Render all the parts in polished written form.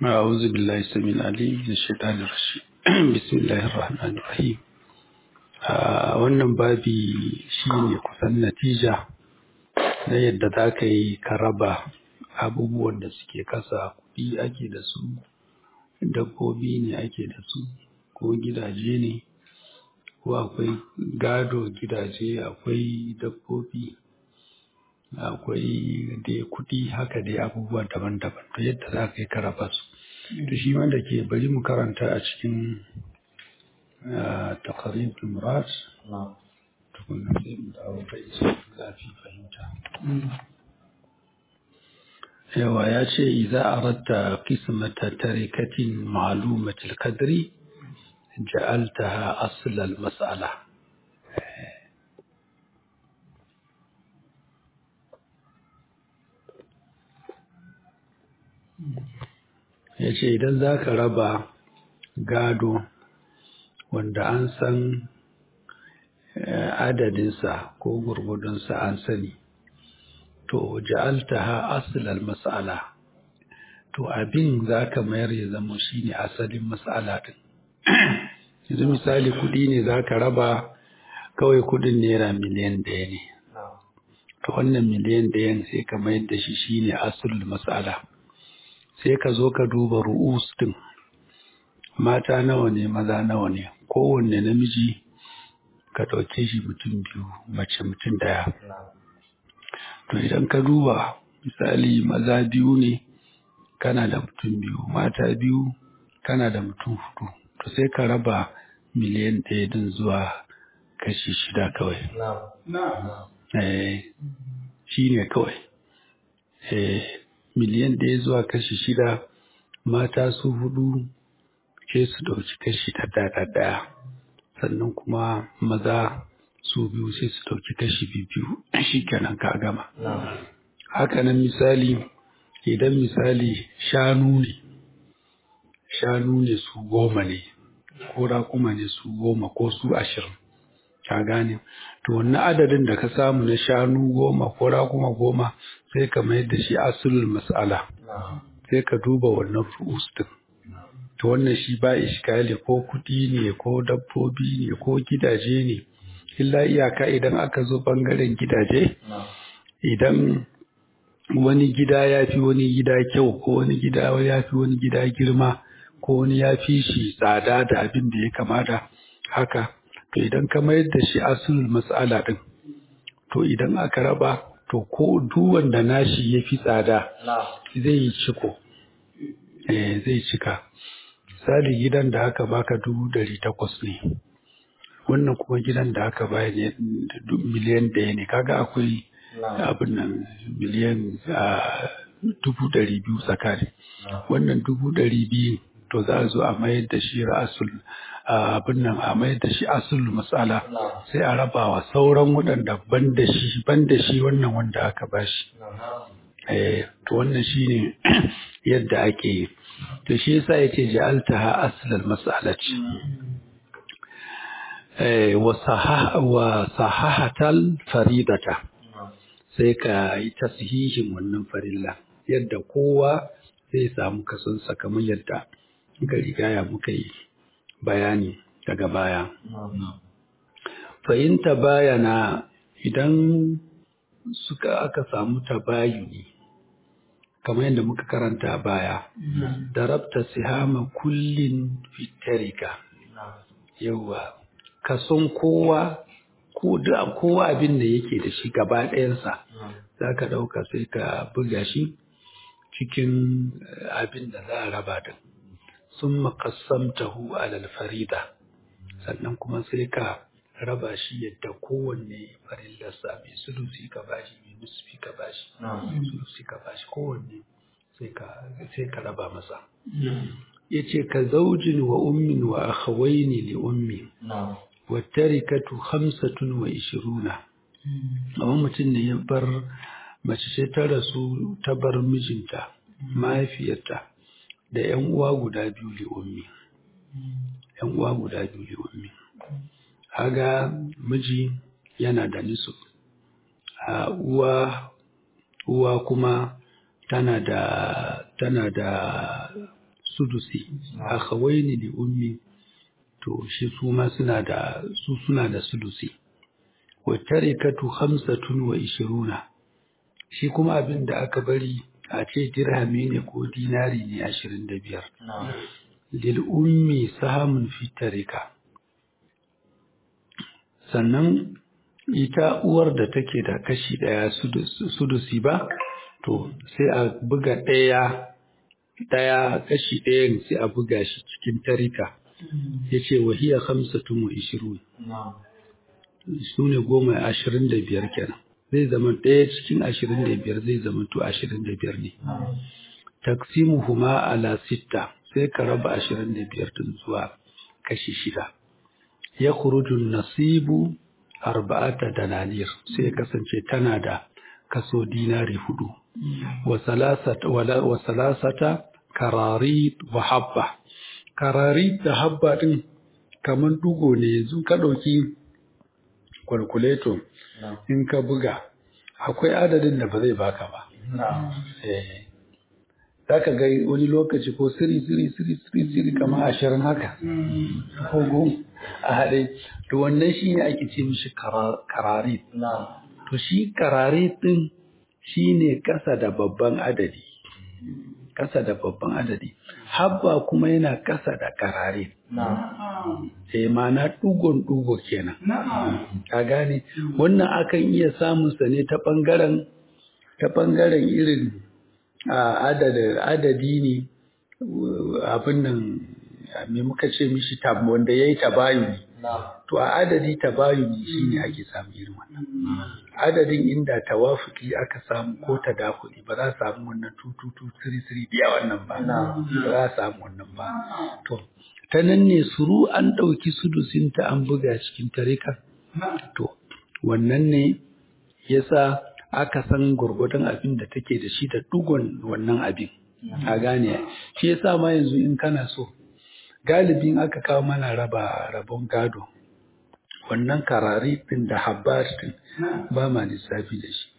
أعوذ بالله السميع العليم من الشيطان الرجيم بسم الله الرحمن الرحيم. wannan babi shine kusan natija na yadda za ka yi ka raba abubuwan da suke kasa. Kuɗi ake da su, dabbobi ne ake da su, ko gidaje ne, ko akwai gado gidaje, akwai dabbobi, akwai dai kuɗi, haka dai abubuwa daban-daban, to yadda za ka yi ka raba su. To shi wanda ke bari mu karanta a cikin taqrib al-murad tukunna sai mu dawo kai zafi fahimta. Yawa ya ce idza aradta qismata tarikatin ma'lumati al-qadri ja'altaha asl al-mas'ala. Ya ce idan za ka raba gado wanda an san adadinsa ko gurgudunsa an sani, to ja'altaha aslal mas'ala, to abin za ka mayar ya zama shi ne asalin mas'ala din. Yanzu misali kudi ne za ka raba, kawai kudin naira miliyan 1 ne, to wannan miliyan 1 sai ka mayar da shi ne asalin mas'ala. Sai ka zo ka duba ru'us din, mata nawa ne, maza nawa ne, kowanne namiji ka ɗauke shi mutum 2, mace mutum 1. To idan ka duba misali maza 2 ne, kana da mutum 2, mata 2 kana da mutum 4, to sai ka raba miliyan 1 din zuwa kashi 6 kawai. Shi ne kawai. Miliyan 1 zuwa kashi 6, mata su 4 sai su ɗauki kashi 1, sannan kuma maza su 2 sai su ɗauki kashi 2, shi kenan ka gama. Hakanan misali, idan misali shanu ne su 10 ne, ko raƙuma ne su 10 ko su 20, ka gane. To wannan adadin da ka samu na shanu 10 ko raƙuma 10 sai ka mayar da shi asulul mas'ala, sai ka duba wannan ru'us din. To wannan shi ba iskali, ko kuɗi ne ko dabbobi ne ko gidaje ne, illa iyaka idan aka zo bangaren gidaje, idan wani gida ya fi wani gida kyau, ko wani gida ya fi wani gida girma, ko wani ya fi shi tsada da abin da ya kamata haka, to idan ka mayar da shi asulul mas'ala din, to idan aka raba, to ko duk wanda nashi ya fi tsada zai yi ciko, zai cika. Misali gidan da aka baka 800 ne, wannan kuma gidan da aka bayar ne miliyan 1 ne, kaga akwai abin nan miliyan 200,000 tsakani. Wannan 200,000 to za a zo a mayar da shi ra'asul abin nan, a mayar da shi asul mas'ala, sai a raba wa sauran waɗanda ban da shi wannan wanda aka bashi. To wannan shine yadda ake yi. To shi yasa yace ja'altaha aslal mas'alati wa sahahatal faridata, sai ka yi tashihin wannan farilla yadda kowa zai samu kasonsa, kamar yadda muka rigaya muka yi bayani daga baya. Fa in tabayana, idan aka samu tabayuni kamar yadda muka karanta baya, darabta sihama kullin fitarika, yawa kason kowa abin da yake da shi gaba ɗayansa za ka ɗauka sai ka buga shi cikin abin da za a raba din. Sun makassamtahu alal farida, sannan kuma sai ka raba shi yadda kowanne farillarsa, mai sulusi ka bashi, mai nisfi ka bashi, sulusi ka bashi, kowanne sai ka raba masa. Yace ka zaujin wa ummin wa akhawaini li ummi wa tarikatu 25. Amma mutum ne ya bar mace, sai ta rasu, ta bar mijinta, mahaifiyarta da 'yan uwa guda 2 li ummi. 'Yan uwa guda 2 li ummi. Haga miji yana da nisu, uwa kuma tana da sudusi akhawaini li ummi to shi su ma suna da sudusi wa tarikatu 25 shi kuma abin da aka bari a ce dirhami ne ko dinari ne 25 lil ummi sahamun fi tarika sannan ita uwar da take da kashi daya sudusi ba to sai a buga daya kashi ɗayan sai a buga shi cikin tarika yace wahiya 25 su ne 25 kenan zai zama ɗaya cikin 25 zai zama to 25 ne taksimuhuma ala 6 sai ka raba 25 din zuwa kashi 6 ya khuruju nasibu 4 dananir sai kasance tana da kaso dinari 4 wa salasata kararit wa habba kararit da habba din kaman dugo ne yanzu ka dauki calculator in ka buga akwai adadin da ba zai baka ba zaka ga wani lokaci ko siri kamar 20 haka ko goma a haɗe to wannan shi ne ake ce mishi kararit to shi kararit din shi ne kasa da babban adadi habba kuma yana kasa da kararit ma'ana ɗugo kenan ka gane wannan akan iya samun sa ne ta ɓangaren irin adadi ne abin nan me muka ce mishi wanda ya yi tabayuni to a adadi tabayuni shi ne ake samu irin wannan adadin inda tawafuki aka samu ko tadakuli ba za a samu wannan 2 biya wannan ba za a samu wannan ba to ta nan ne suru an ɗauki sudusinta an buga cikin tarika to wannan ne yasa aka san gurgurdan abin da take da shi da dugon wannan abin a gane shi yasa ma yanzu in kana so galibin aka kawo mana rabon gado wannan karari din da habbar din ba ma lissafi da shi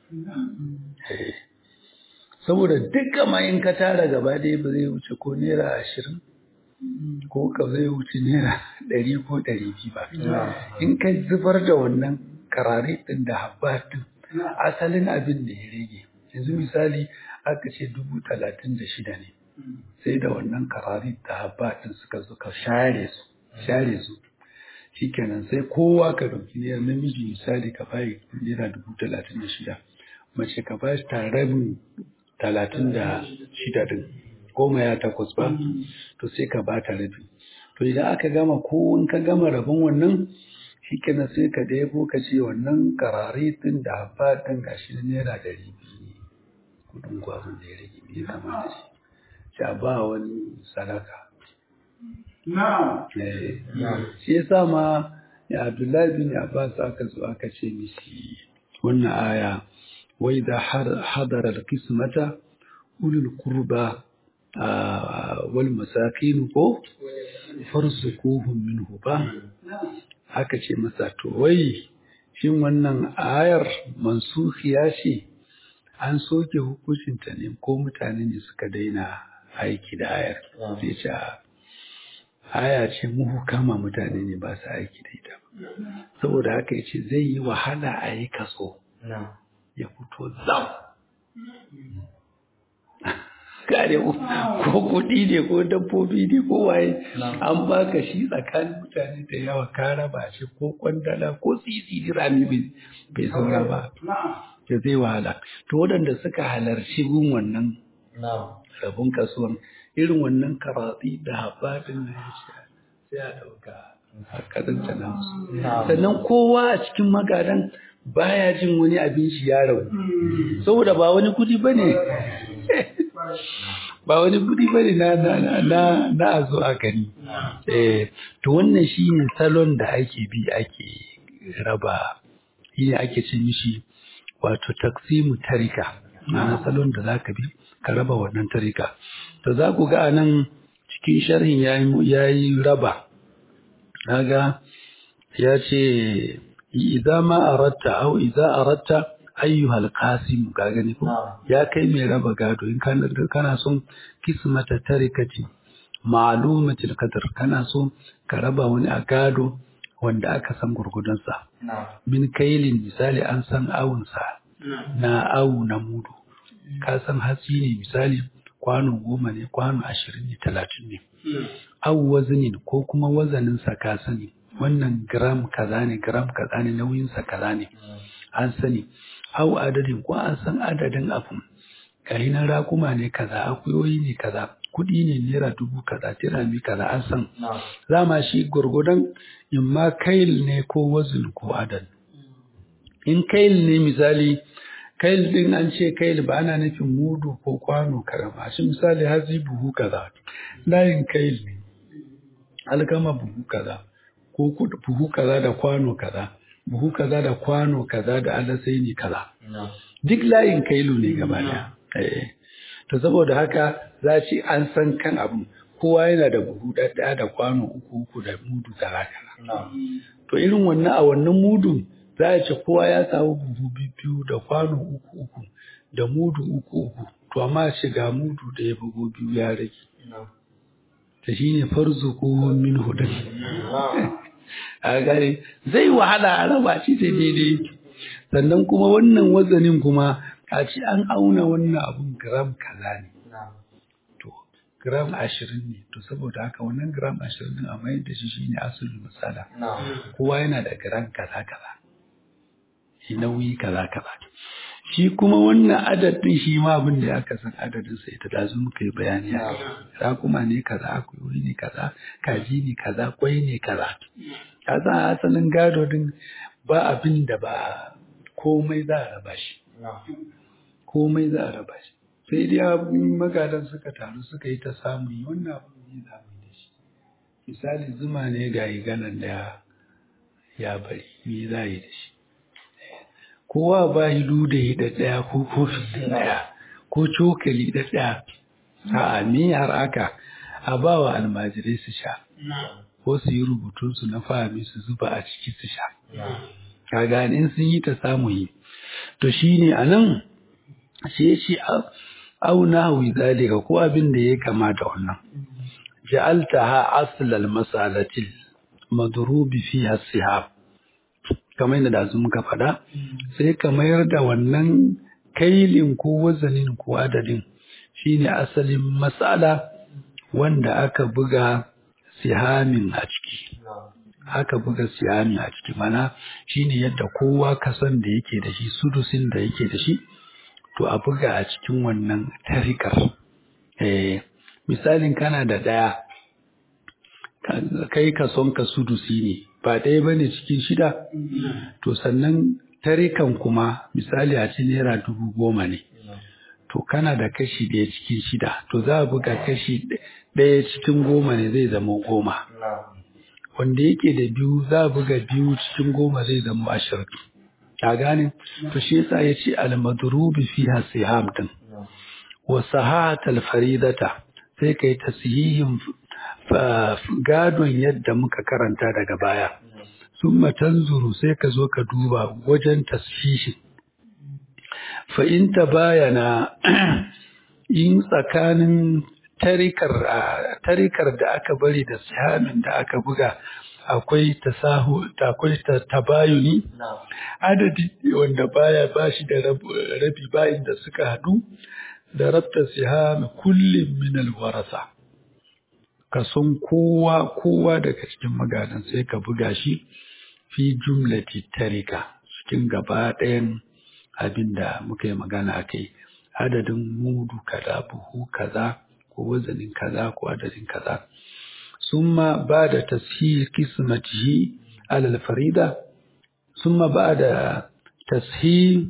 saboda duka ma in ka tara gaba ɗaya ba zai wuce ko naira 20 ko ka zai wuce naira 100 ko 200 ba in ka zubar da wannan karari din da habbar din asalin abin da ya rage yanzu misali aka ce 36,000 ne sai da wannan karari da habbatin suka share su shikenan sai kowa ka dauki ne namiji misali ka bayi naira 36,000 mace ka bashi tarabin 36 din 18 ba to sai ka ba ta rabi to idan aka gama ko in ka gama rabon wannan shikenan sai ka debo ka ce wannan karari din da habbatin gashi naira 200 ne kudin gwazon da ya rage bai kama da shi sha ba wani sadaka. Shi yasa ma ya Abdullahi bin Abbas aka zo aka ce mishi wannan aya wai da hadara al-qismata ulul qurba wal masakin ko farsukuhum minhu ba aka ce masa to wai shin wannan ayar mansukhiya ce an soke hukuncinta ne ko mutane ne suka daina aiki da ayar sai ce aya ce muhukama mutane ne ba su aiki da ita saboda haka yace zai yi wahala a yi kaso ya fito zam kare ko kuɗi ne ko dabbobi ne ko waye an baka shi tsakanin mutane da yawa ka raba shi ko kwandala ko sisi rami bai saura ba da zai wahala to waɗanda suka halarci gun wannan rabon kasuwan irin wannan karatsi da haɓaɗin na ya sai a ɗauka karanta nasu sannan kowa a cikin magadan baya jin wani abin shi ya rabu saboda ba wani kudi bane na a zo a gani to wannan shine salon da ake bi ake raba shine ake ce mishi wato taksimu tarika na salon da zaka bi ka raba wannan tarika to za ku ga anan cikin sharhin yayi raba kaga ya ce idza ma aratta aw idza aratta ayyuha alqasim ka gani ko ya kai mai raba gado in kana son kismata tarikati ma'lumatil qadr kana so ka raba wani a gado wanda aka san gurgudunsa min kailin misali an san awunsa na awu na mudu ka san hatsi ne misali kwano 10 ne kwano 20 ne 30 ne awu wazinin ko kuma wazaninsa ka sani wannan gram kaza ne nauyinsa kaza ne an sani awu adadin ko an san adadin abu kai na rakuma ne kaza akuyoyi ne kaza kudi ne naira 1000 kaza tirami kaza an san zama shi gurgudan imma kail ne ko wazin ko adad in kail ne misali kail din an ce kail ba ana nufin mudu ko kwano karama shi misali hazi buhu kaza layin kail ne alkama buhu kaza ko buhu kaza da kwano kaza buhu kaza da kwano kaza da alasai ne kaza duk layin kailu ne gaba daya to saboda haka za ci an san kan abu kowa yana da buhu ɗaya da kwano uku da mudu kaza to irin wannan a wannan mudu za a ce kowa ya samu buhu biyu da kwano uku da mudu uku to amma shiga mudu da ya bugu biyu ya rage ta shi ne farzu ko min hudun a gare zai wahala a raba shi daidai sannan kuma wannan wazanin kuma a ce an auna wannan abun gram kaza ne to gram 20 ne to saboda haka wannan gram 20 din a mayar da shi shine asulul misala kowa yana da gram kaza shi nauyi kaza shi kuma wannan adadin shi ma abin da aka san adadin sa ita da muka yi bayani a kuma ne kaza akuyoyi ne kaza kaji ne kaza kwai ne kaza kaza asalin gado din ba abin da ba komai za a raba shi sai dai abin magadan suka taru suka yi ta samun wannan abin ne za mu da shi misali zuma ne ga ganan da ya bari me za yi da shi kowa ba yi ludayi da ɗaya ko kofi da ɗaya ko cokali da ɗaya a me har aka a ba wa almajirai su sha ko su yi rubutunsu na fahimi su zuba a ciki su sha ka gane in sun yi ta samu yi to shi ne a nan shi auna hawi zalika ko abin da ya kamata wannan ja'altaha aslal masalatil madrubi fiha sihab kamar yadda da muka faɗa sai ka mayar da wannan kailin ko wazanin ko adadin shine asalin mas'ala wanda aka buga sihamin a ciki mana shine yadda kowa kasan da yake da shi sudusin da yake da shi to a buga a cikin wannan tarikar misalin kana da ɗaya kai kason ka sudusi ne ba ɗaya bane cikin 6 to sannan tarikan kuma misali a ci naira 10,000 ne to kana da kashi 1 cikin 6 to za a buga kashi 1 cikin 10 ne zai zama 10 wanda yake da 2 za a buga 2 cikin 10 zai zama 20 ka gane to shi yasa yace al-madrubi fiha siham din wa sahat al-faridata sai kai tasihihin gadon yadda muka karanta daga baya summa tanzuru sai ka zo ka duba wajen tasfihi fa in tabayana in tsakanin tarikar da aka bari da sihamin da aka buga akwai tabayuni adadi wanda baya bashi da rabi bayin da suka hadu da rabta siham kullum min alwarasa kason kowa daga cikin magadan sai ka buga shi fi jumlati tarika cikin gaba ɗayan abinda muka yi magana akai adadin mudu kaza buhu kaza ko wazanin kaza ko adadin kaza summa ba'da tashil qismatihi ala al-farida summa ba'da tashil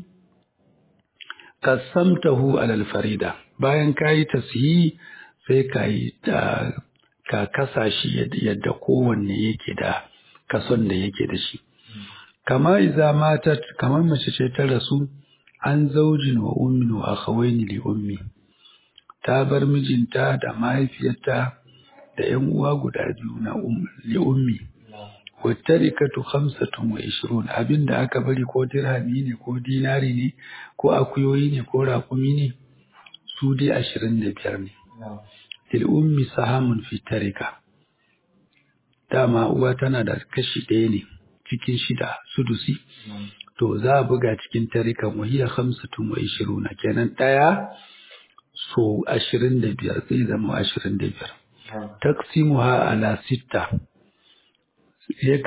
qasamtahu ala al-farida bayan kai tashil sai kai ka kasa shi yadda kowanne yake da kason da yake da shi kama iza matat kamar mace ce ta rasu an zaujin wa ummin wa akhawaini li ummi ta bar mijinta da mahaifiyarta da ƴan uwa guda biyu na li ummi wa tarikatu 25 abinda aka bari ko dirhami ne ko dinari ne ko akuyoyi ne ko raƙumi ne su dai 25 ne lil ummi sahamun fi tarika dama uwa tana da kashi ɗaya ne cikin shida sudusi to za a buga cikin tarikan wahiya 25 kenan ɗaya so 25 zai zama 25 taksimuha ala 6 sai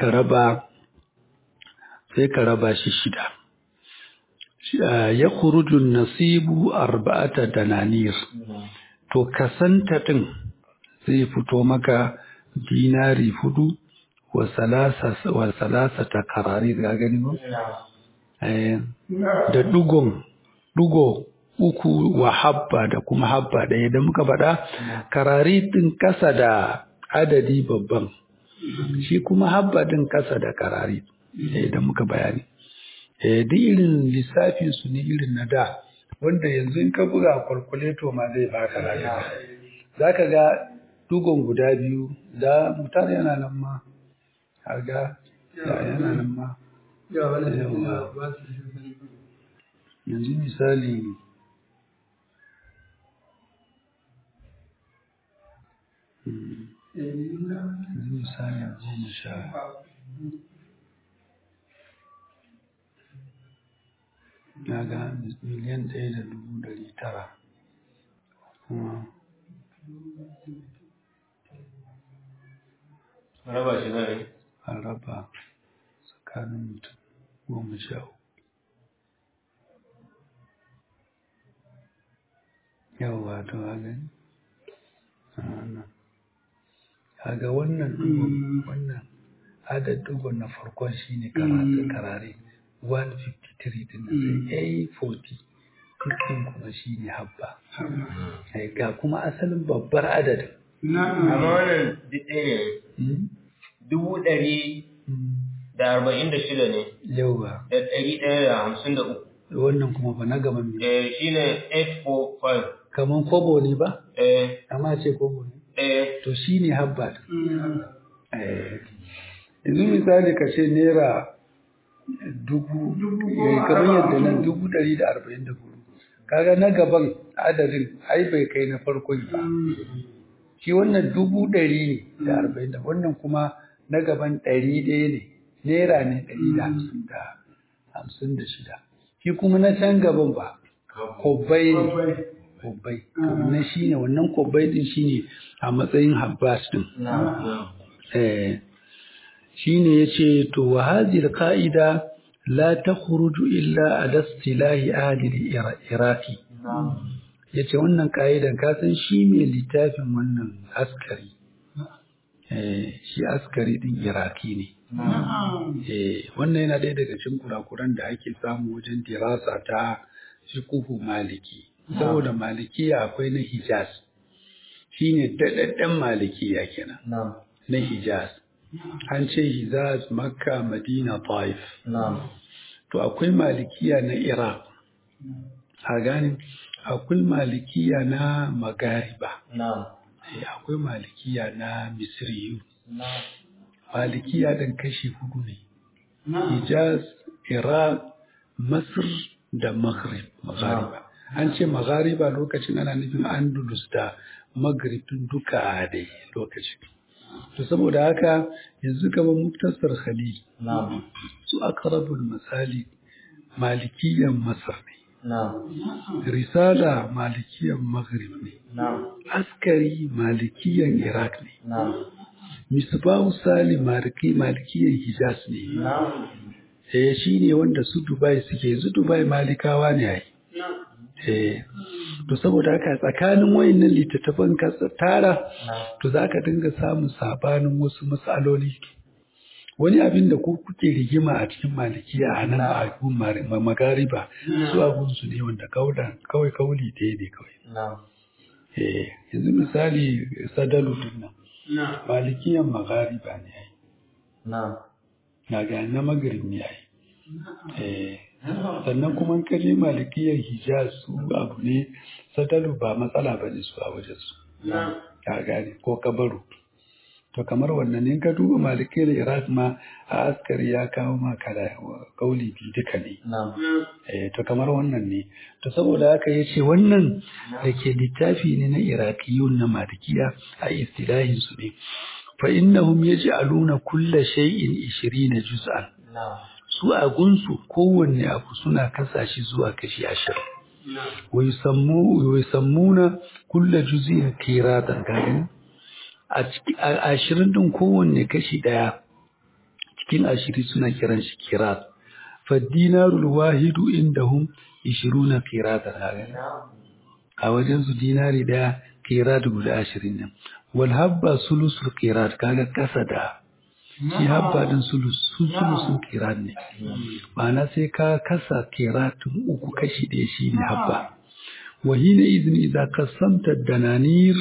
ka raba shi shida ya khurujun nasibu 4 dananir to kasanta din zai fito maka dinari 4 wa salasata karari ga gani ba da dugo uku wa habba da kuma habba ɗaya da muka faɗa karari din kasa da adadi babban shi kuma habba din kasa da karari da muka bayani duk irin lissafin su ne irin na da wanda yanzu in ka buga calculator ma zai baka zaka ga dugon guda biyu da mutane yana nan ma kaga yana nan ma yanzu misali goma sha na ga miliyan 1,900,000 kuma raba shi zai a raba tsakanin mutum 13 yawa to haga wannan adadin na farkon shine karare 153 din sai A40 cikin kuma shine habba ga kuma asalin babbar adadin amma wannan duk ɗaya ne 146 ne yawa da 153 wannan kuma ba na gaban ne shine 845 kaman kobo ne ba amma ce kobo ne to shine habba yanzu misali ka ce naira 1,000 kamar yadda nan 144 kaga na gaban adadin ai bai kai na farkon ba shi wannan 100 ne wannan kuma na gaban 100 ne naira ne 156 shi kuma na can gaban ba kobbai ne kobbai na shi ne wannan kobbai din shi ne a matsayin habbas din shi ne ya ce to wa hadhihi ka'ida la takhruju illa ala istilahi ahli iraqi yace wannan ka'idan ka san shi mai littafin wannan askari shi askari din iraki ne wannan yana ɗaya daga cikin kurakuran da ake samu wajen dirasa ta fiqhu maliki saboda malikiya akwai na hijaz shine daɗaɗɗen malikiya kenan na hijaz an ce hijaz makka madina taif to akwai malikiya na iraq a gani akwai malikiya na magariba akwai malikiya na misriyu malikiya ɗin kashi 4 ne hijaz iraq masr da maghrib maghariba an ce maghariba lokacin ana nufin andalus da maghrib duka a dai lokacin to saboda haka yanzu kamar muktasar khalil su aqrabul masali malikiyan masar ne risala malikiyan maghrib ne askari malikiyan iraq ne misbahu sali malikiyan hijaz ne shi ne wanda su dubai suke su dubai malikawa ne ai to saboda haka tsakanin wayannan littattafan ka tara to zaka dinga samun sabanin wasu matsaloli wani abin da ku kuke rigima a cikin malikiya a nan a gun magariba su abun su ne wanda kawai kauli ɗaya ne kawai yanzu misali sadalu din nan malikiyan magariba ne ai na ga na magrib ne ai sannan kuma kaje malikiyar hijaz su abu ne sadalu ba matsala ba ne su a wajen su ka gane ko kabaru to kamar wannan in ka duba malikai da iraq ma a askari ya kawo ma kala kauli biyu duka ne to kamar wannan ne to saboda haka yace wannan da ke littafi ne na iraqiyun na malikiya a istilahin su ne fa innahum yaj'aluna kulla shay'in 20 juz'an su a gunsu kowanne abu suna kasa shi zuwa kashi 20 wa yusammuna kulla juz'in qiratan gani a cikin 20 din kowanne kashi daya cikin 20 suna kiran shi qirat fa dinarul wahidu indahum 20 qiratan gani a wajen su dinari daya qirat guda 20 ne wal habba sulusul qirat kaga kasa da shi habba din sulusun qirat ne ma'ana sai ka kasa qiratun uku kashi ɗaya shine habba wa hina idin idza qasamta dananir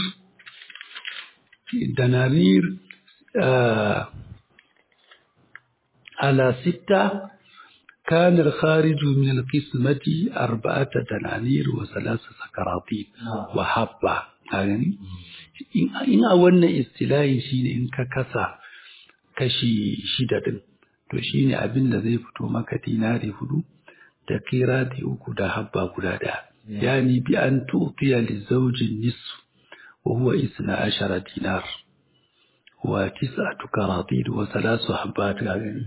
على 6 كان الخارج من القسمة 4 دنانير و3 سكراطين وحبة يعني in a wannan istilahi shine in ka kasa kashi 6 din to shine abin da zai fito maka dinari 4 da qirati 3 da habba guda daya yani bi an tu'tiya lizawjin nisf wa huwa 12 dinar wa 9 qaratit wa 3 habbat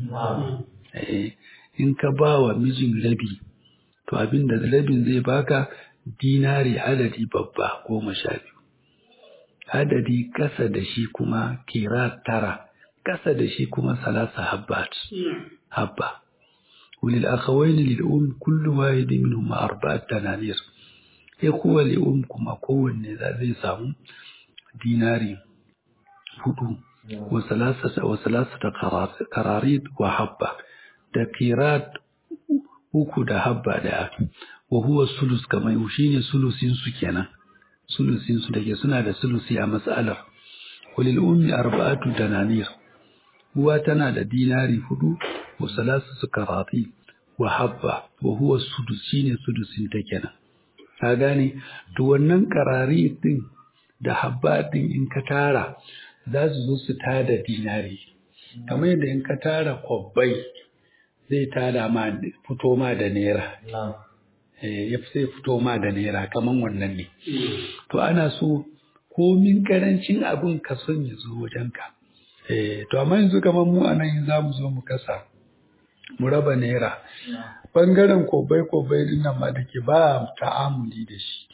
in ka ba wa mijin rabi to abin da rabin zai baka dinari adadi babba 12 adadi kasa da shi kuma kira 9 kasa da shi kuma 3 habbat habba walil akhawayn lil kullu wahid minhum 4 dananir kuwa li kuma kowanne zai samu dinari 4 wa 3 qararit wa habba da qirat 3 da habba da wa huwa sulus kamar shine sulusin su kenan sulusin su dake suna da sulusi a mas'alar walil 4 dananir uwa tana da dinari 4 wa 3 qaratit wa habba wa huwa sudus shine sudusin ta kenan ka gane to wannan qarari din da habba din in ka tara za su zo su tada dinari kamar yadda in ka tara kwabbai zai tada ma fito ma da naira ya sai fito ma da naira kaman wannan ne to ana so komin karancin abin ka son ya zo wajenka to amma yanzu kaman mu anan za mu zo mu kasa mu raba naira bangaren kobai din nan ma dake ba ta'amuli da shi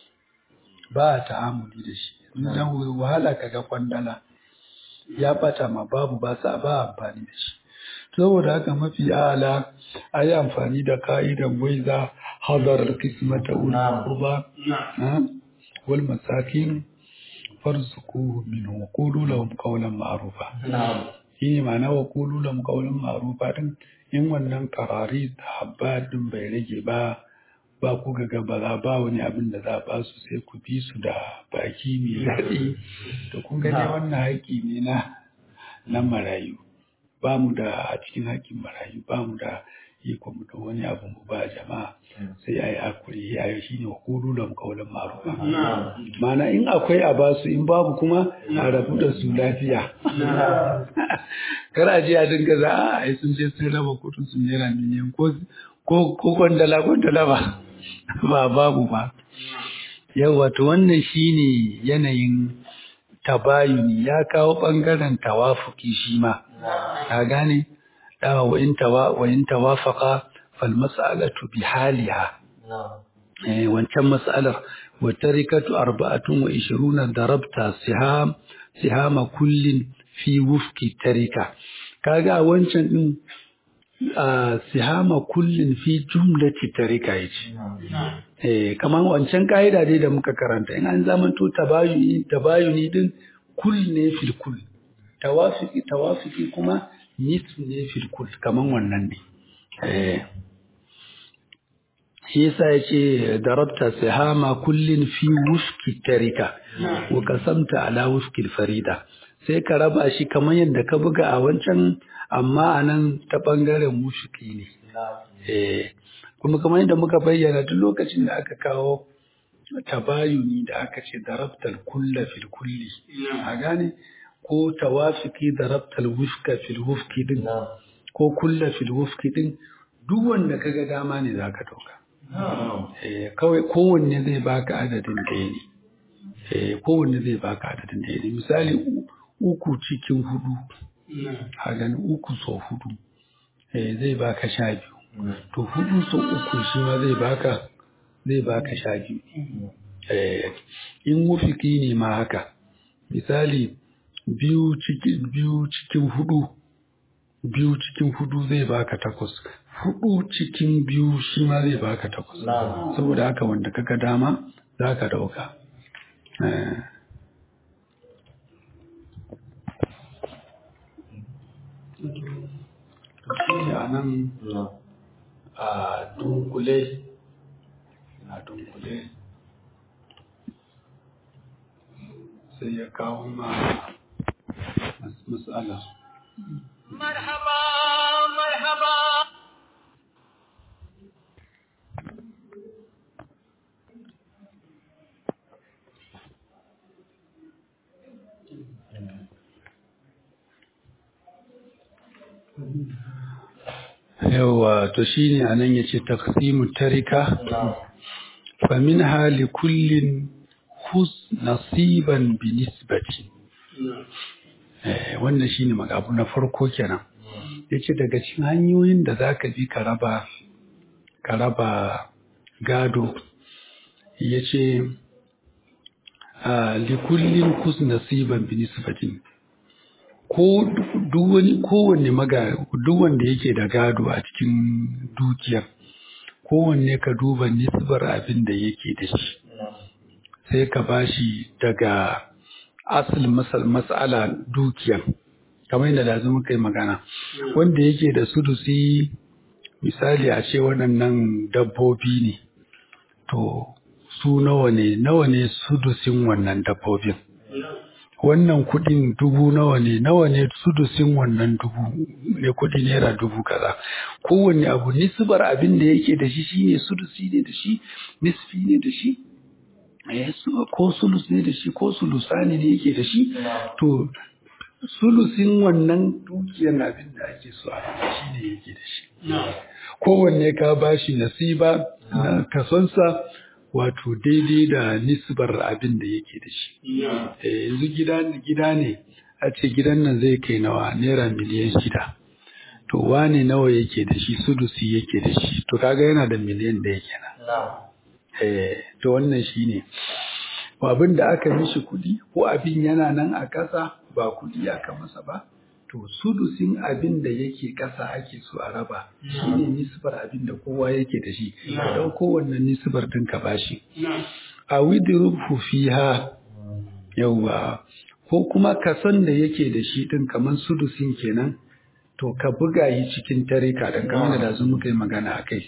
dan wahala kaga kwandala ya bata ma babu ba amfani da shi saboda haka mafi ala ayi amfani da ka'idan waiza hadar al-qismata ul-qurba wal masakin farzuquhu minhu wa qulu lahum qawlan ma'rufa shine ma'ana wa qulu lahum qawlan ma'rufa din in wannan qarari habba din bai rage ba ku ga ba wani abin da za ba su sai ku bi su da baki mai daɗi to kun ga dai wannan haƙi ne na marayu ba mu da a cikin haƙin marayu ba mu da iko mu da wani abu mu ba jama'a sai ayi akuri yayi shine qulu lam qawlan ma'rufa mana in akwai a basu in babu kuma a rabu da su lafiya kar a je a dinga za a ai sun je sun raba kudin su naira miliyan ko kwandala ba babu ba yawa to wannan shine yanayin tabayuni ya kawo bangaren tawafuki shi ma ka gane wa in tawafaqa fal mas'alatu bi haliha wancan mas'alar wa tarikatu 24 darabta sihama kullin fi wufki tarika kaga wancan din sihama kullin fi jumlati tarika yace kaman wancan kaida dai da muka karanta in an zamanto tabayuni din kull ne fil kull tawafiki kuma nisf ne fil kull kaman wannan ne shi yasa yace darabta sihama kullin fi wufki tarika wa qasamta ala wufki farida sai ka raba shi kaman yadda ka buga a wancan amma anan ta bangaren wufki ne kuma kamar yadda muka bayyana duk lokacin da aka kawo tabayuni da aka ce darabtal kulla fil kulli a gane ko tawafiki darabtal wufka fil wufki din ko kulla fil wufki din duk wanda kaga dama ne zaka dauka kawai kowanne zai baka adadin ɗaya ne kowanne zai baka adadin ɗaya ne misali 3 cikin 4 hagan 3 so 4 zai baka 12 to 4 so 3 shi ma zai baka 12 in wufiki ne ma haka misali 2 cikin 4 zai baka 8 4 cikin 2 shi ma zai baka 8 saboda haka wanda kaga dama zaka dauka shi a nan a dunkule sai ya kawo ma matsala marhaba yawa to shine anan yace taqsimu tarika fa minha li kullin khus nasiban bi nisbati wannan shine magabu na farko kenan yace daga cikin hanyoyin da zaka bi ka raba gado yace li kullin khus nasiban bi nisbatin ko kowanne duk wanda yake da gado a cikin dukiyar kowanne ka duba nisbar abin da yake da shi sai ka bashi daga asal mas'ala dukiyar kamar yadda da zama kai magana wanda yake da sudusi misali a ce waɗannan dabbobi ne to su nawa ne sudusin wannan dabbobin wannan kudin 1000 nawa ne sudusin wannan 1000 ne kudi naira 1000 kaza kowanne abu nisbar abin da yake da shi shine sudusi ne da shi nisfi ne da shi ko sulus ne da shi ko sulusani ne yake da shi to sulusin wannan dukiyar abin da ake so a shi ne yake da shi kowanne ka bashi nasiba na kasonsa wato daidai da nisbar abin da yake da shi yanzu gida ne a ce gidan nan zai kai nawa naira miliyan 6 to wane nawa yake da shi sudusi yake da shi to kaga yana da miliyan 1 kenan to wannan shine abin da aka mishi kudi ko abin yana nan a ƙasa ba kudi aka masa ba to sudusin abin da yake ƙasa ake so a raba shine nisbar abin da kowa yake da shi don kowanne nisbar din ka bashi a widruhu fiha yawa ko kuma kason da yake da shi din kaman sudusin kenan to ka buga yi cikin tarika dan kamar da zu muka yi magana akai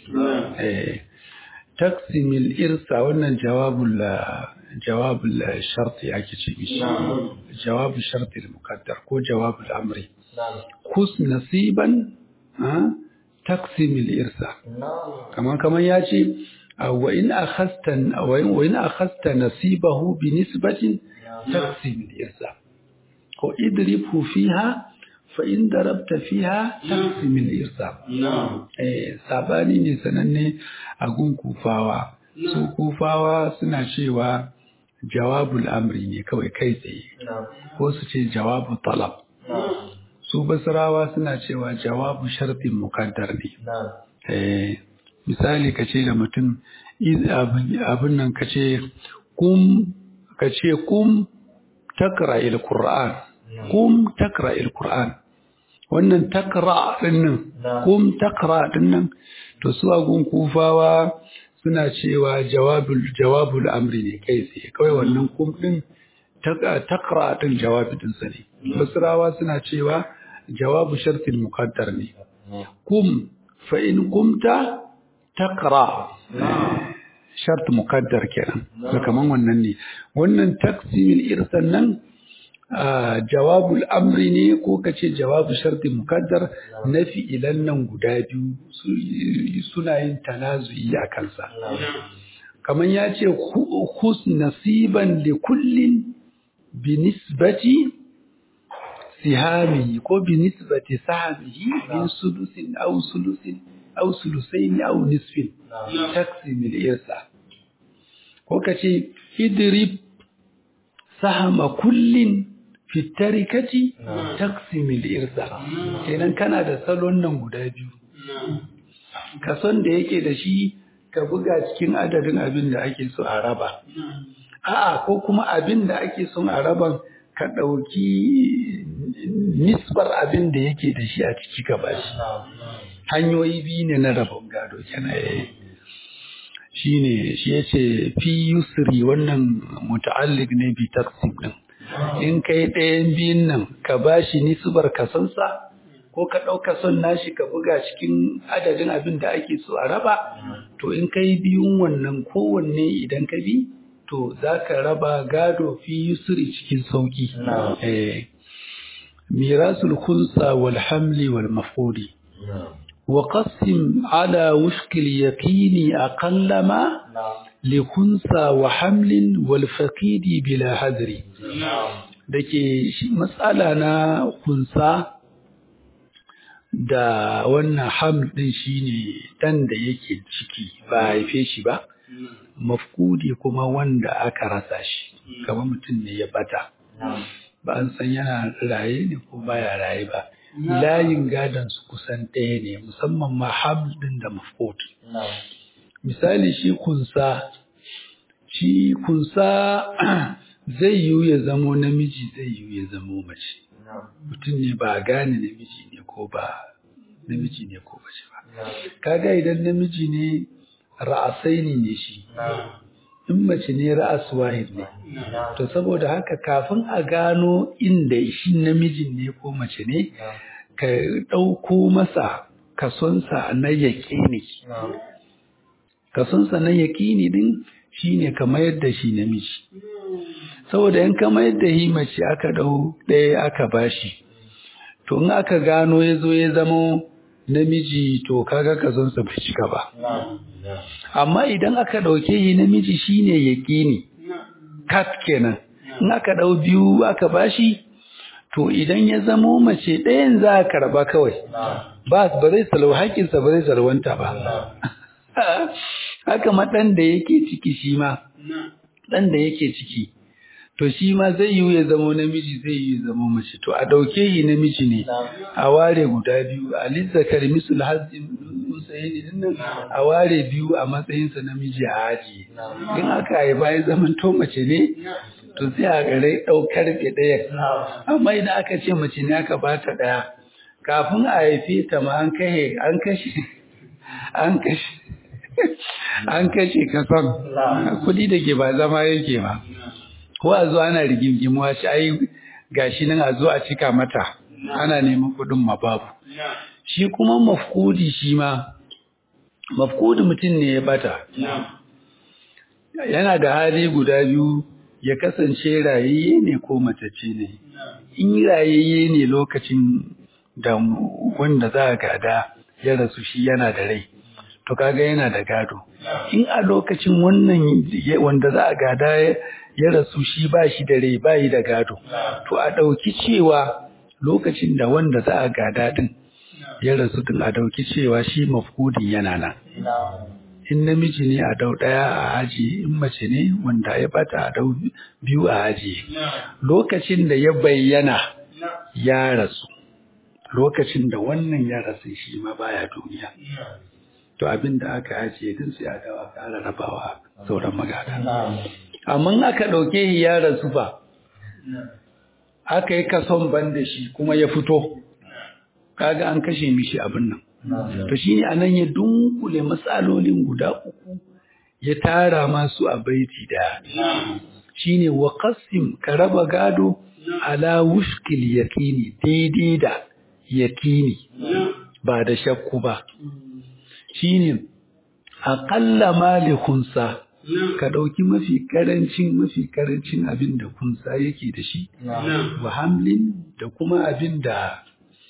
taqsimil irsa wannan jawabul sharti ake ce mishi jawabul sharti al-muqaddar ko jawabul amri kus nasiban taqsimil irsa kaman yace wa in akhasta nasibahu bi nisbatin taqsimil irsa ko idribu fiha fa in darabta fiha taqsimil irsa sabani ne sananne a gun kufawa su kufawa suna cewa jawabul amri ne kawai kai tsaye ko su ce jawabu talab su basrawa suna cewa jawabu shartin muqaddar ne misali kace da mutum abin nan kace kum takra al-qur'an kum takra al-qur'an wannan takra dinnan kum takra dinnan to su agun kufawa suna cewa jawabul amri ne kai tsaye kawai wannan kum din takra din jawabi din sa ne basrawa suna cewa jawabu shartil muqaddar ne kum fa in kumta takra shart muqaddar kenan kaman wannan ne wannan taqsimil irsan nan jawabul amri ne ko kace jawabu shartin muqaddar na fi'ilan nan guda biyu suna yin tanazuyi a kansa kaman ya ce khus nasiban li kullin bi nisbati sihamihi ko bi nisbati sahamihi min sudusin aw sulusin aw sulusaini aw nisfin taqsimil irsa ko kace idrib sahama kullin fi tarikati taqsimil irsa kenan kana da salon nan guda biyu kason da yake da shi ka buga cikin adadin abin da ake so a raba a'a ko kuma abin da ake son a raban ka ɗauki nisbar abin da yake da shi a ciki ka bashi hanyoyi biyu ne na rabon gado kenan shi yace fi yusri wannan muta'alliq ne bi taqsim din in kai ɗayan biyun nan ka bashi nisbar kasonsa ko ka ɗauka son nashi ka buga cikin adadin abin da ake so a raba to in kai biyun wannan kowanne idan ka bi to za ka raba gado fi yusri cikin sauki mirasul khunsa wal hamli wal mafqudi wa qassim ala wufqi al yaqini aqallama li khunsa wa hamlin wal faqidi bila hadri dake matsala na khunsa da wannan haml din shine dan da yake ciki ba haife shi ba mafkudi kuma wanda aka rasa shi kamar mutum ne ya bata ba an san yana raye ne ko baya raye ba layin gadon su kusan ɗaya ne musamman ma haml din da mafkud misali shi kunsa zai yiwu ya zamo namiji zai yiwu ya zamo mace mutum ne ba gane namiji ne ko mace ba kaga idan namiji ne ra'asaini ne shi in mace ne ra'as wahid ne to saboda haka kafin a gano inda shi namijin ne ko mace ne ka ɗauko masa kasonsa na yaƙini kasonsa na yaƙini din shine ka mayar da shi namiji saboda in ka mayar da shi mace aka ɗau ɗaya aka bashi to in aka gano ya zo ya zama namiji to kaga kasonsa bai cika ba amma idan aka ɗauke shi namiji shine yaƙini kat kenan in aka ɗau biyu aka bashi to idan ya zamo mace ɗayan za a karɓa kawai ba zai haƙƙinsa ba zai salwanta ba haka ma ɗan da yake ciki shi ma ɗan da yake ciki to shi ma zai yi ya zamo namiji zai yi ya zamo mace to a ɗauke shi namiji ne a ware guda biyu a lizzakar misul hazin musayi nan a ware biyu a matsayinsa namiji a ajiye in aka haifa ya zama to mace ne to sai a gare ɗaukar ɗayan amma idan aka ce mace ne aka ba ta ɗaya kafin a haife ta ma an kashe kason kuɗi da ke ba zama yake ba ko a zo ana rigimgimuwa shi ai gashi nan a zo a cika mata ana neman kuɗin ma babu shi kuma mafkudi mutum ne ya bata yana da hali guda biyu ya kasance rayayye ne ko matacce ne in rayayye ne lokacin da wanda za a gada ya rasu shi yana da rai to kaga yana da gado in a lokacin wannan wanda za a gada ya rasu shi ba shi da rai ba yi da gado to a ɗauki cewa lokacin da wanda za a gada din ya rasu din a ɗauki cewa shi mafkudin yana nan in namiji ne a dau ɗaya a aji in mace ne wanda ya bata a dau biyu a aji lokacin da ya bayyana ya rasu lokacin da wannan ya rasu shi ma baya duniya to abin da aka ajiye din sai a dawa ƙara rabawa sauran magada amma aka ɗauke shi ya rasu fa aka yi kason ban da shi kuma ya fito kaga an kashe mishi abin nan to shine anan ya dunkule matsalolin guda uku ya tara masu a baiti da shine wa qasim ka raba gado ala wufqil yaqini daidai da yaqini ba da shakku ba shine aqalla mali khunsa ka dauki mafi karancin abin da kunsa yake da shi wa hamlin da kuma abin da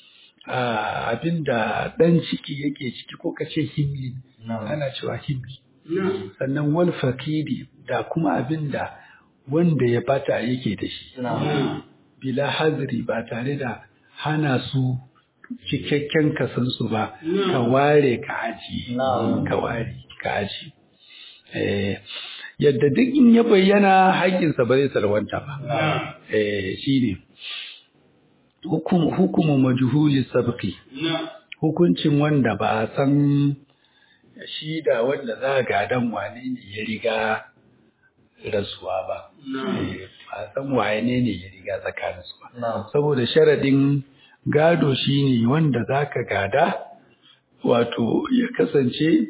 dan ciki yake ciki ko kace himli ana cewa himli sannan wal faqidi da kuma abin da wanda ya bata yake da shi bila hazri ba tare da hana su cikakken kasansu ba, ka ware ka aji, ka ware ka aji. Yadda duk in ya bayyana haƙƙinsa ba zai salwanta ba. Shi ne hukumu majhuli sabqi, hukuncin wanda ba a san shi da wanda za a gadan wane ne ya riga rasuwa ba. Ba a san wane ne ya riga tsakaninsu ba. Saboda sharadin gado shi ne wanda za ka gada, wato ya kasance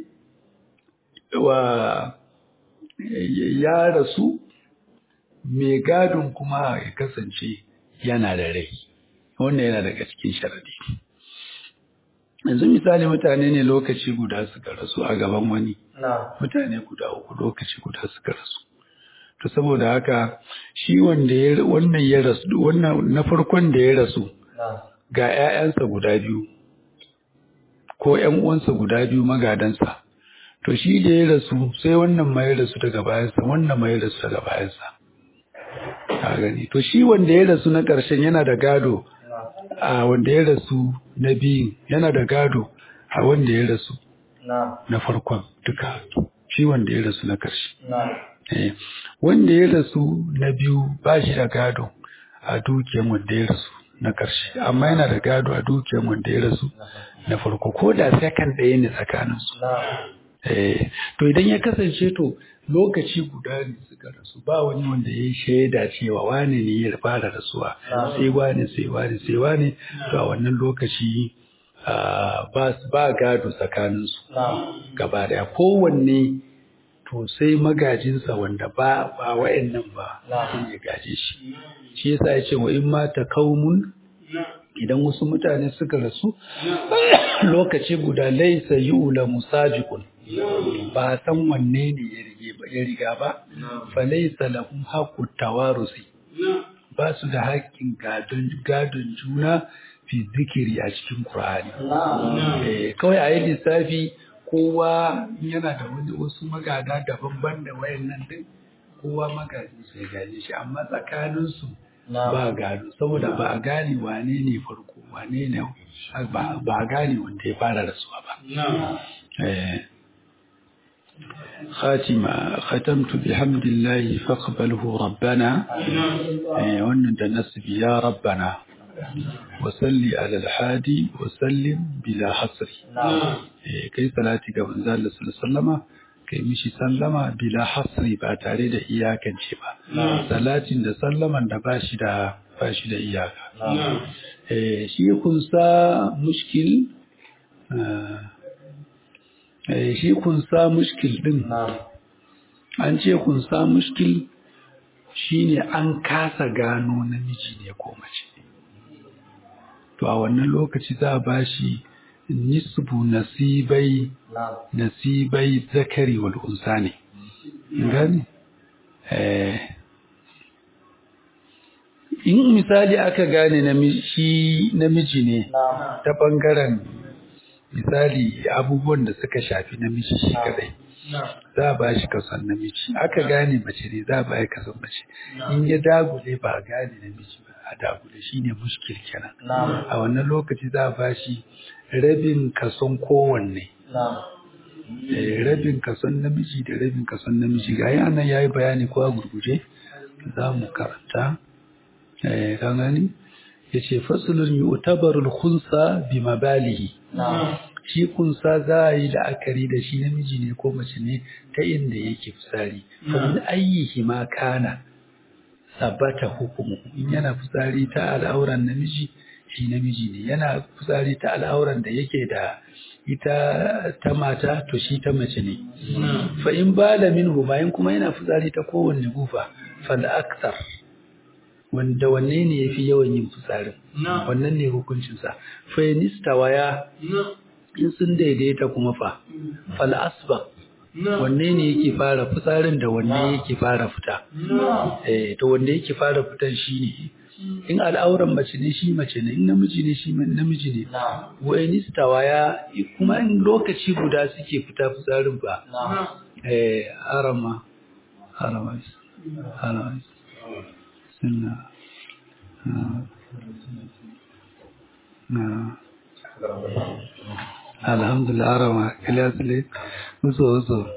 ya rasu, mai gadon kuma ya kasance yana da rai. Wannan yana daga cikin sharadi. Yanzu misali mutane ne lokaci guda suka rasu a gaban wani. Mutane guda uku lokaci guda suka rasu. To saboda haka shi wannan ya rasu, wannan na farkon da ya rasu ga 'ya'yansa guda biyu ko 'yan uwansa guda biyu magadansa. To shi da ya rasu sai wannan ma ya rasu daga bayansa, wannan ma ya rasu daga bayansa. Ka gani. To shi wanda ya rasu na ƙarshen yana da gado a wanda ya rasu na biyun, yana da gado a wanda ya rasu na farkon duka. Shi wanda ya rasu na ƙarshe. Wanda ya rasu na biyu ba shi da gado a dukiyar wanda ya rasu na ƙarshe, amma yana da gado a dukiyar wanda ya rasu na farko, ko da sakan ɗaya ne tsakaninsu. To idan ya kasance to lokaci guda ne suka rasu, ba wani wanda ya yi shaida cewa wane ne ya fara rasuwa, sai wane sai wane sai wane, to a wannan lokaci ba gado tsakaninsu gaba daya, kowanne to sai magajinsa wanda ba wa'annan ba sai ya gaje shi. Shi yasa ya ce wa in mata kaumun, idan wasu mutane suka rasu lokaci guda laisa yu'la musabiqun, ba san wanne ne ya riga ba, fa laisa lahum haqqut tawarusi, ba su da haƙƙin gadon juna fi zikiri a cikin Qur'ani. Kawai a yi lissafi kowa yana da wasu magada daban da wayannan din, kowa magajin su ya gaje shi, amma tsakaninsu ba gado, saboda ba a gane wane ne farko wane ne ba a gane wanda ya fara rasuwa ba. خاتمة ختمت بحمد الله فاقبله ربنا وأن نسب يا ربنا وصلي على الحادي وسلم بلا حصر كي صلاتك من ذا الله صلى الله عليه وسلم كي مشي سلم بلا حصر باتاري دا إياكا شبا صلاة دا سلم دا باشي دا إياكا شي كنسا مشكل shi kunsa mushkil din, an ce kunsa mushkil shine an kasa gano namiji ne ko mace. To a wannan lokaci za a bashi nisbu nasibai zakari wal unsa ne. Gani? In misali aka gane namiji ne ta bangaren misali abubuwan da suka shafi namiji shi kadai, za a ba shi kason namiji. Aka gane mace ne, za a ba shi kason mace. In ya dagule ba a gane namiji ba, a dagule shi ne mushkil kenan. A wannan lokaci za a ba shi rabin kason kowanne. Rabin kason namiji da rabin kason namiji. Ga yi anan ya yi bayani ko a gurguje, za mu karanta. Kan gani? Ya ce fasulun yu'tabarul khunsa bi mabalihi. Shi kunsa za a yi la'akari da shi namiji ne ko mace ne ta inda yake fitsari. Famin ayyihi ma kana sabata hukumu. In yana fitsari ta al'auran namiji, shi namiji ne. Yana fitsari ta al'auran da yake da ita ta mata, to shi ta mace ne. Fa in bala minhu, bayan kuma yana fitsari ta kowanne gufa, fal aktar, wanda wanne ne yafi yawan yin fitsarin, wannan ne hukuncinsa. Fa waya in sun daidaita kuma fal asbaq, wanne ne yake fara fitsarin da wanne yake fara fita. To wanda yake fara fitan shine in al'auran mace ne shi mace ne, in namiji ne shi namiji ne. Wa in waya kuma in lokaci guda suke fita fitsarin ba. harama alhamdulillah arama kilasile uzo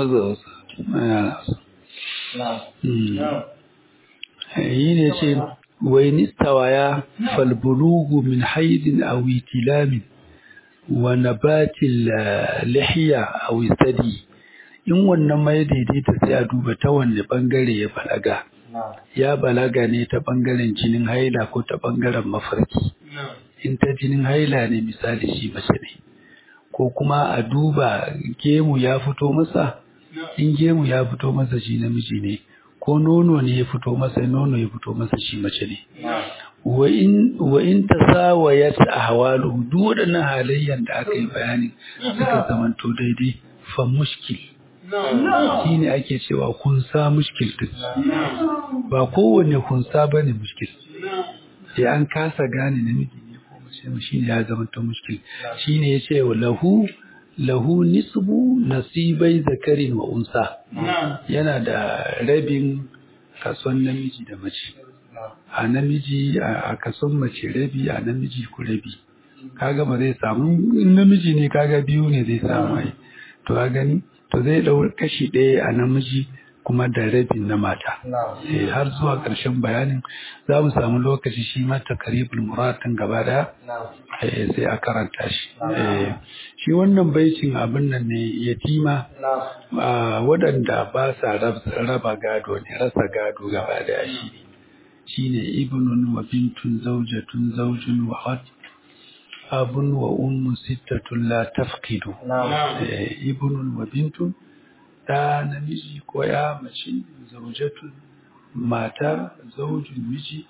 yi ne ce wai nistawaya falbulugu min haidin a witilamin wa nabatil lihiya a wisadi in wannan mai daidaita sai a duba ta wanne bangare ya balaga ya balaga ne ta bangaren jinin haila ko ta bangaren mafarki in ta jinin haila ne misali shi mace ne ko kuma a duba gemu ya fito masa in gemu ya fito masa shi namiji ne ko nono ne ya fito masa shi mace ne wa in tasawayat ahwalu duk waɗannan halayyan da aka yi bayani suka zamanto daidai fa mushkil shine ake cewa kunsa mushkil din ba kowanne kunsa bane mushkil sai an kasa gane namiji ne ko mace shine ya zamanto mushkil shine yace lahu nisbu nasibai zakarin wa unsa yana da rabin kason namiji da mace a namiji a kason mace rabi a namiji ku rabi kaga ba zai samu in namiji ne kaga biyu ne zai samu ai to ka gani to zai dau kashi ɗaya a namiji kuma da rabin na mata har zuwa ƙarshen bayanin za mu samu lokaci shi ma takaribul muradin gaba daya sai a karanta shi shi wannan baitin abin nan ne yatima waɗanda ba sa raba gado ne rasa gado gaba daya shi ne ibnun wa bintun zaujatun zaujun wa had abun wa ummu sittatun la tafqidu ibnun wa bintun da namiji ko ya mace zaujatun mata zaujin miji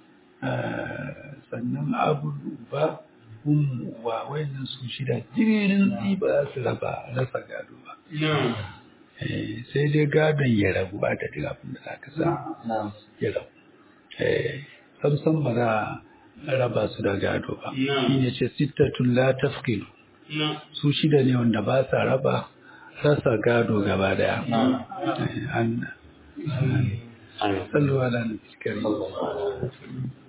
sannan abun uba ummu wa wayannan su shida jirin ba su rasa gado ba sai dai gadon ya rabu ba da duk abin da zaka sa ya rabu samsam ba za a raba su da gado ba shine ce sittatun la tafqidu su shida ne wanda ba sa rasa gado gaba daya an sallu ala nabi karim